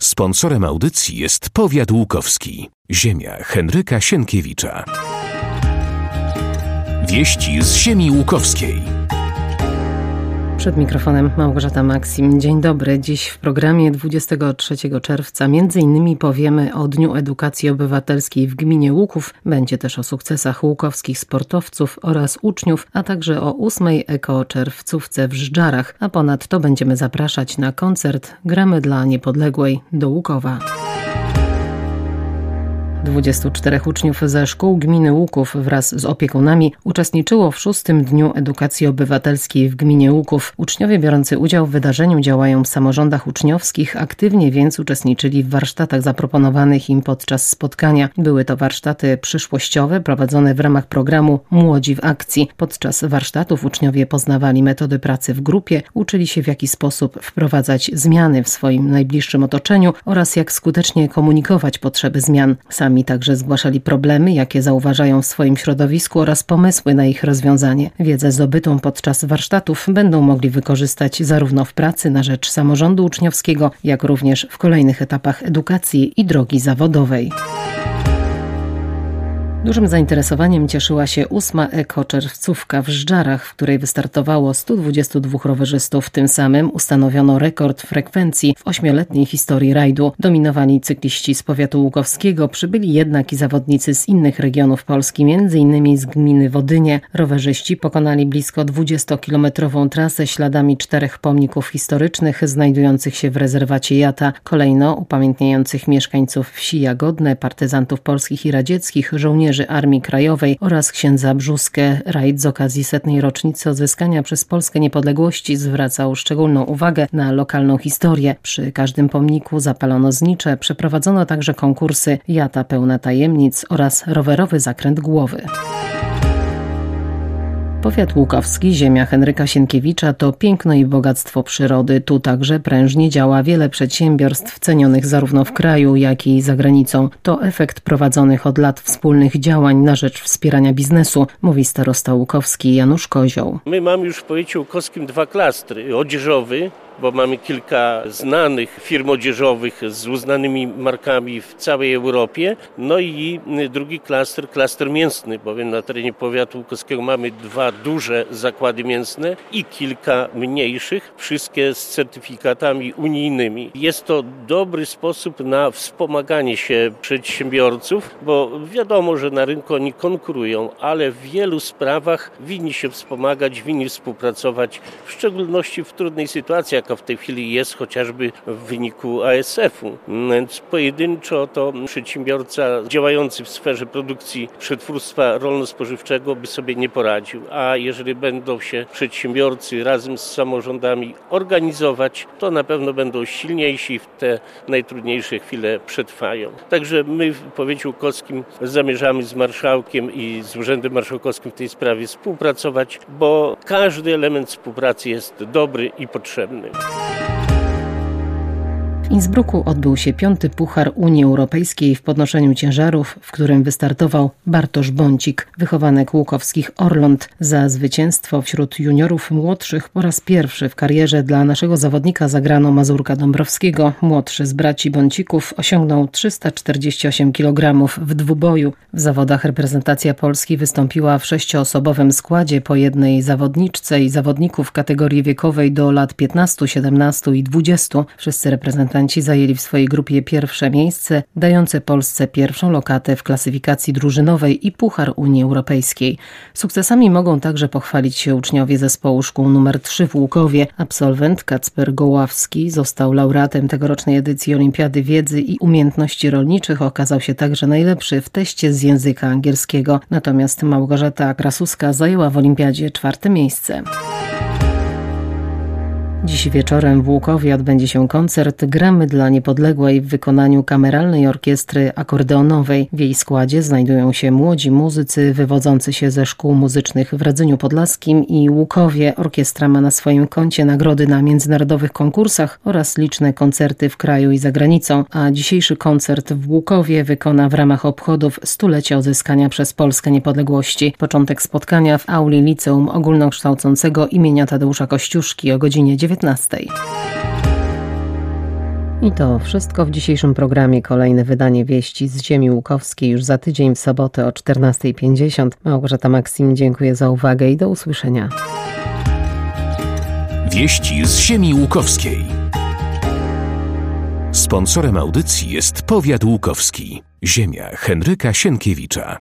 Sponsorem audycji jest Powiat Łukowski. Ziemia Henryka Sienkiewicza. Wieści z ziemi łukowskiej. Przed mikrofonem Małgorzata Maksim. Dzień dobry. Dziś w programie 23 czerwca m.in. powiemy o Dniu Edukacji Obywatelskiej w gminie Łuków. Będzie też o sukcesach łukowskich sportowców oraz uczniów, a także o 8. ekoczerwcówce w Żdżarach. A ponadto będziemy zapraszać na koncert Gramy dla Niepodległej do Łukowa. 24 uczniów ze szkół gminy Łuków wraz z opiekunami uczestniczyło w 6. Dniu Edukacji Obywatelskiej w gminie Łuków. Uczniowie biorący udział w wydarzeniu działają w samorządach uczniowskich, aktywnie więc uczestniczyli w warsztatach zaproponowanych im podczas spotkania. Były to warsztaty przyszłościowe prowadzone w ramach programu Młodzi w Akcji. Podczas warsztatów uczniowie poznawali metody pracy w grupie, uczyli się w jaki sposób wprowadzać zmiany w swoim najbliższym otoczeniu oraz jak skutecznie komunikować potrzeby zmian. Sami także zgłaszali problemy, jakie zauważają w swoim środowisku oraz pomysły na ich rozwiązanie. Wiedzę zdobytą podczas warsztatów będą mogli wykorzystać zarówno w pracy na rzecz samorządu uczniowskiego, jak również w kolejnych etapach edukacji i drogi zawodowej. Dużym zainteresowaniem cieszyła się 8. ekoczerwcówka w Żdżarach, w której wystartowało 122 rowerzystów. Tym samym ustanowiono rekord frekwencji w 8-letniej historii rajdu. Dominowali cykliści z powiatu łukowskiego, przybyli jednak i zawodnicy z innych regionów Polski, m.in. z gminy Wodynie. Rowerzyści pokonali blisko 20-kilometrową trasę śladami 4 pomników historycznych znajdujących się w rezerwacie Jata. Kolejno upamiętniających mieszkańców wsi Jagodne, partyzantów polskich i radzieckich, żołnierzy Armii Krajowej oraz księdza Brzuskę. Rajd z okazji 100. rocznicy odzyskania przez Polskę niepodległości zwracał szczególną uwagę na lokalną historię. Przy każdym pomniku zapalono znicze, przeprowadzono także konkursy Jata pełna tajemnic oraz rowerowy zakręt głowy. Powiat łukowski, ziemia Henryka Sienkiewicza to piękno i bogactwo przyrody. Tu także prężnie działa wiele przedsiębiorstw cenionych zarówno w kraju, jak i za granicą. To efekt prowadzonych od lat wspólnych działań na rzecz wspierania biznesu, mówi starosta łukowski Janusz Kozioł. My mamy już w powiecie łukowskim 2 klastry. Odzieżowy, bo mamy kilka znanych firm odzieżowych z uznanymi markami w całej Europie. No i drugi klaster mięsny, bowiem na terenie powiatu łukowskiego mamy 2 duże zakłady mięsne i kilka mniejszych, wszystkie z certyfikatami unijnymi. Jest to dobry sposób na wspomaganie się przedsiębiorców, bo wiadomo, że na rynku oni konkurują, ale w wielu sprawach winni się wspomagać, winni współpracować, w szczególności w trudnej sytuacji, jaka w tej chwili jest chociażby w wyniku ASF-u. Więc pojedynczo to przedsiębiorca działający w sferze produkcji przetwórstwa rolno-spożywczego by sobie nie poradził. A jeżeli będą się przedsiębiorcy razem z samorządami organizować, to na pewno będą silniejsi i w te najtrudniejsze chwile przetrwają. Także my w powiecie łukowskim zamierzamy z marszałkiem i z Urzędem Marszałkowskim w tej sprawie współpracować, bo każdy element współpracy jest dobry i potrzebny. W Innsbrucku odbył się 5. Puchar Unii Europejskiej w podnoszeniu ciężarów, w którym wystartował Bartosz Bącik, wychowanek łukowskich Orląt. Za zwycięstwo wśród juniorów młodszych po raz pierwszy w karierze dla naszego zawodnika zagrano Mazurka Dąbrowskiego. Młodszy z braci Bącików osiągnął 348 kg w dwuboju. W zawodach reprezentacja Polski wystąpiła w 6-osobowym składzie po jednej zawodniczce i zawodników w kategorii wiekowej do lat 15, 17 i 20. Wszyscy reprezentanci zajęli w swojej grupie pierwsze miejsce, dające Polsce pierwszą lokatę w klasyfikacji drużynowej i Puchar Unii Europejskiej. Sukcesami mogą także pochwalić się uczniowie zespołu szkół nr 3 w Łukowie. Absolwent Kacper Goławski został laureatem tegorocznej edycji Olimpiady Wiedzy i Umiejętności Rolniczych. Okazał się także najlepszy w teście z języka angielskiego. Natomiast Małgorzata Krasuska zajęła w olimpiadzie 4. miejsce. Dziś wieczorem w Łukowie odbędzie się koncert Gramy dla Niepodległej w wykonaniu Kameralnej Orkiestry Akordeonowej. W jej składzie znajdują się młodzi muzycy wywodzący się ze szkół muzycznych w Radzeniu Podlaskim i Łukowie. Orkiestra ma na swoim koncie nagrody na międzynarodowych konkursach oraz liczne koncerty w kraju i za granicą, a dzisiejszy koncert w Łukowie wykona w ramach obchodów 100-lecia odzyskania przez Polskę niepodległości. Początek spotkania w auli Liceum Ogólnokształcącego imienia Tadeusza Kościuszki o godzinie 19. I to wszystko w dzisiejszym programie. Kolejne wydanie Wieści z Ziemi Łukowskiej już za tydzień w sobotę o 14:50. Małgorzata Maksim, dziękuję za uwagę i do usłyszenia. Wieści z Ziemi Łukowskiej. Sponsorem audycji jest Powiat Łukowski. Ziemia Henryka Sienkiewicza.